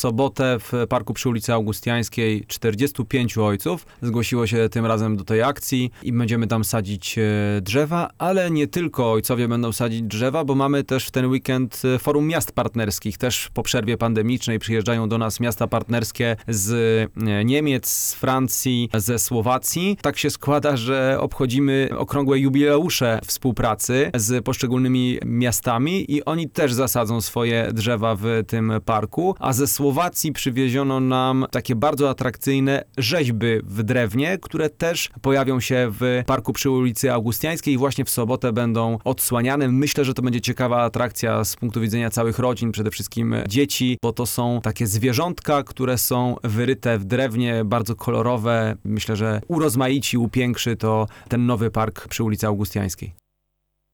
sobotę w parku przy ulicy Augustiańskiej 45 ojców zgłosiło się tym razem do tej akcji i będziemy tam sadzić drzewa, ale nie tylko ojcowie będą sadzić drzewa, bo mamy też w ten weekend Forum Miast Partnerskich. Też po przerwie pandemicznej przyjeżdżają do nas miasta partnerskie z Niemiec, z Francji, ze Słowacji. Tak się składa, że obchodzimy okrągłe jubileusze współpracy z poszczególnymi miastami i oni też zasadzą swoje drzewa w tym parku, a ze Słowacji przywieziono nam takie bardzo atrakcyjne rzeźby w drewnie, które też pojawią się w parku przy ulicy Augustiańskiej i właśnie w sobotę będą odsłaniane. Myślę, że to będzie ciekawa atrakcja z punktu widzenia całych rodzin, przede wszystkim dzieci, bo to są takie zwierzątka, które są wyryte w drewnie, bardzo kolorowe. Myślę, że urozmaici, upiększy to ten nowy park przy ulicy Augustiańskiej.